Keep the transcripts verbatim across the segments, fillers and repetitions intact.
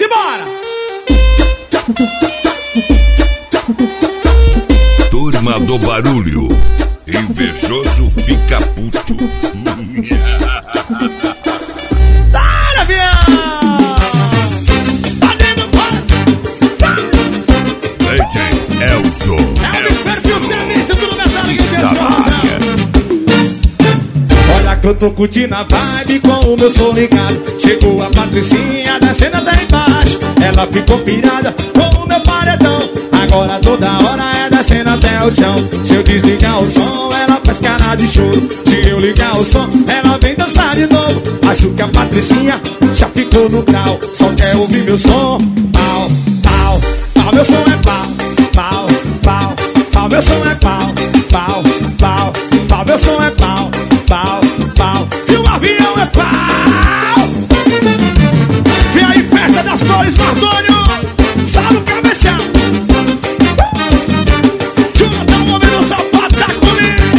Simbora! Turma do barulho, invejoso fica puto. Para, viado! D J Elzo. É o perfil serviço do metal está na área. Olha que eu tô curtindo a vibe com o meu som ligado. Chegou a Patricinha descendo até embaixo. Ela ficou pirada com o meu paredão. Agora toda hora é descendo até o chão. Se eu desligar o som, ela faz cara de choro. Se eu ligar o som, ela vem dançar de novo. Acho que a Patricinha já ficou no grau. Só quer ouvir meu som. Pau, pau, pau, meu som é pau. Pau, pau, pau, meu som é pau. Pau, pau, pau, meu som é pau. Pau, pau, e o avião é pau. Vem aí, festa das flores, Mardônio. Sabe o cabeção. Jonathan, o homem do sapato, tá comigo.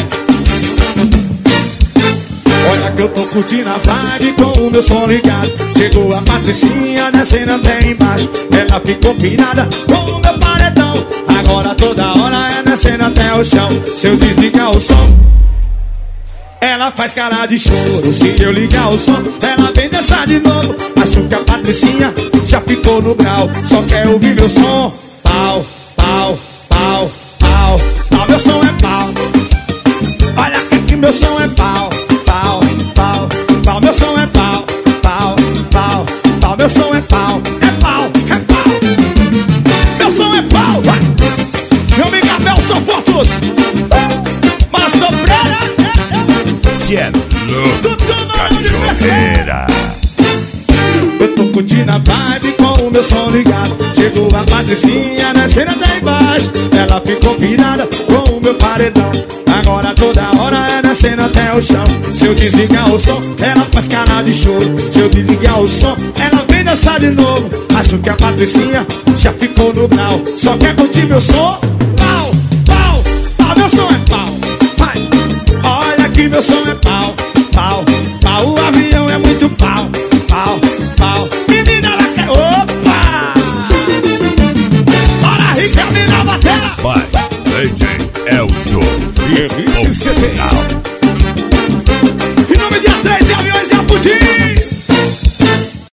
Olha que eu tô curtindo a vibe com o meu som ligado. Chegou a Patricinha descendo até embaixo. Ela ficou pirada com o meu paredão. Agora toda hora é descendo até o chão. Se eu desligar o som, ela faz cara de choro. Se eu ligar o som, ela vem dançar de novo. Acho que a Patricinha já ficou no grau. Só quer ouvir meu som. Pau, pau, pau, pau, pau, meu som é pau. Olha aqui que meu som é pau. Pau, pau, pau, meu som é pau. Pau, pau, pau, meu som é pau. É pau, é pau. Meu som é pau. Meu amigo Abel, são fotos. Mas sobreira. Se é louco, cachorreira. Eu tô curtindo a vibe com o meu som ligado. Chegou a Patricinha descendo até embaixo. Ela ficou pirada com o meu paredão. Agora toda hora é descendo até o chão. Se eu desligar o som, ela faz cara de choro. Se eu desligar o som, ela vem dançar de novo. Acho que a Patricinha já ficou no grau. Só quer curtir meu som.